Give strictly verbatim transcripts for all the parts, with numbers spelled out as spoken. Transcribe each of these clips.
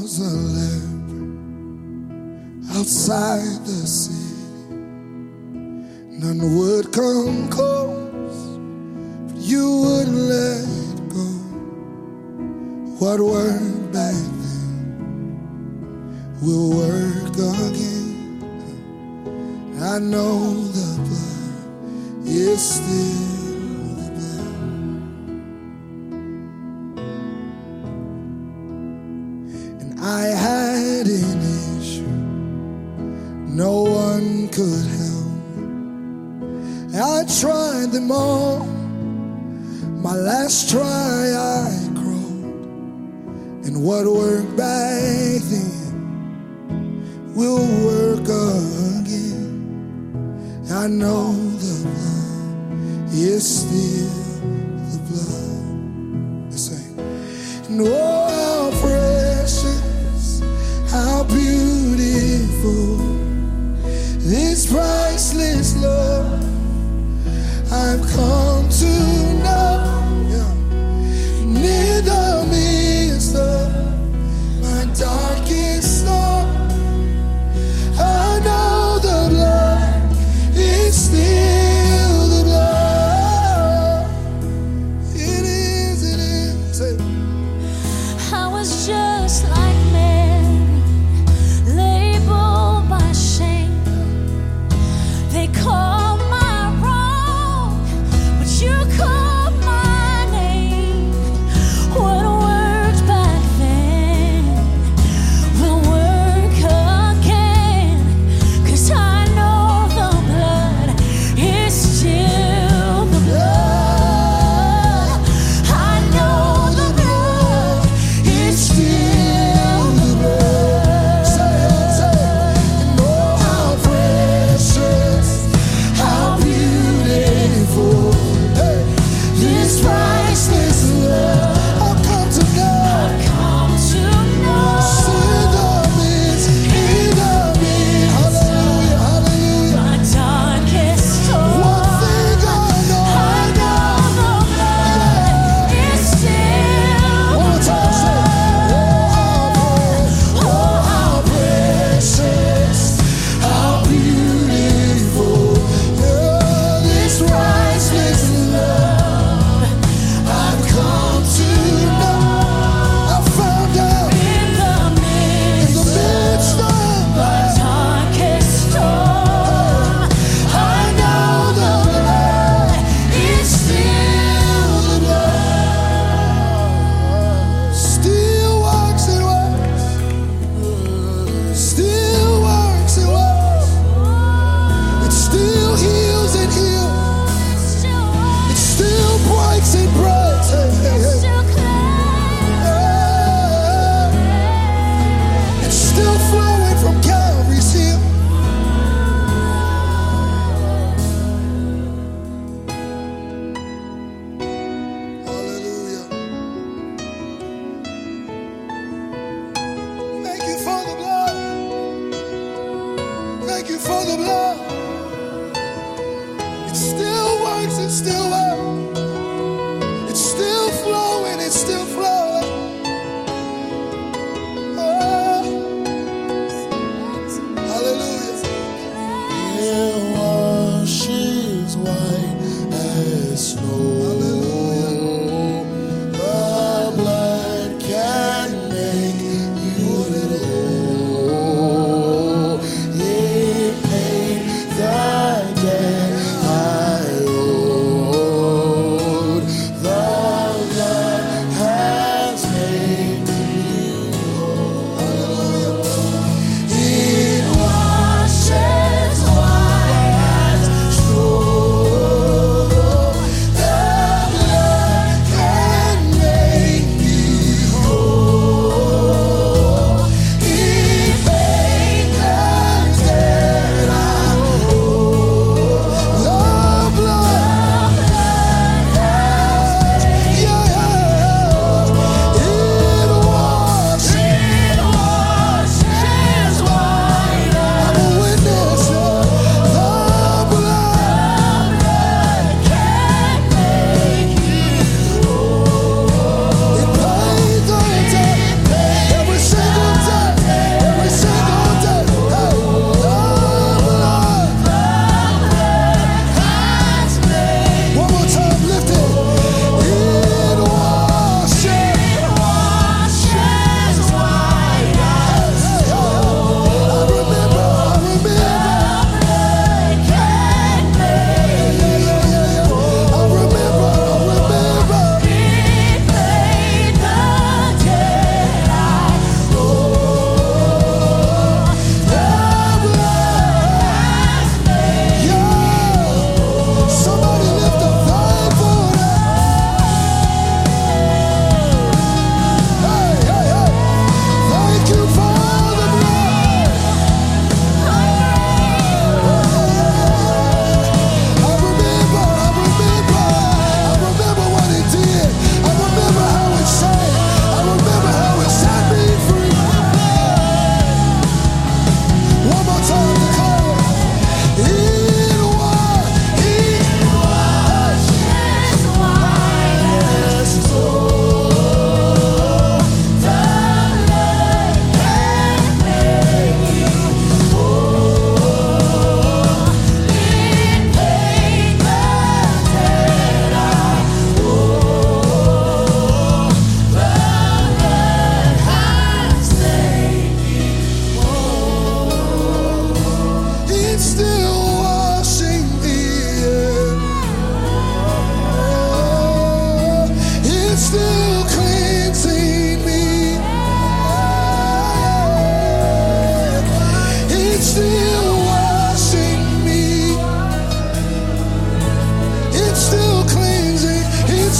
was a leper outside the city. None would come close, but you wouldn't let go. What worked back then will work again. I know the blood is still the blood. And I had an issue no one could help. I tried them all. My last try I crawled. And what worked back then will work again. I know the blood is still the blood. Let's sing. And oh, how precious, how beautiful, this priceless love I've come to know. Yeah. Near the midst of my darkest storm, I know the blood is still the blood. It is, it is. Say it. I was just like Mary, labeled by shame. They call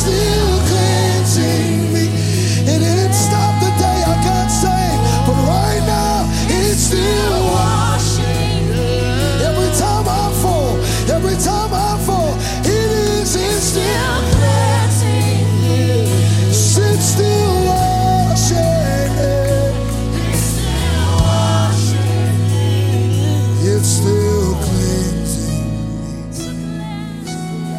still cleansing me. It didn't stop the day I got saved, but right now it's still washing me. Every time I fall, every time I fall, it is, it's still cleansing me. It's still washing me. It's still washing me. It's still cleansing me.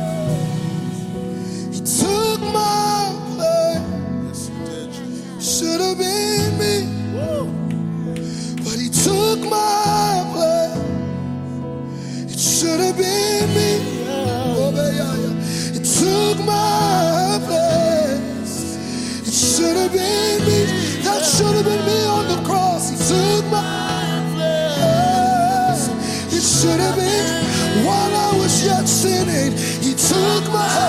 He took my place. Should have been me, but he took my place. It should have been me. It took my place. It should have been me. That should have been me on the cross. He took my place. It should have been while I was yet sinning. He took my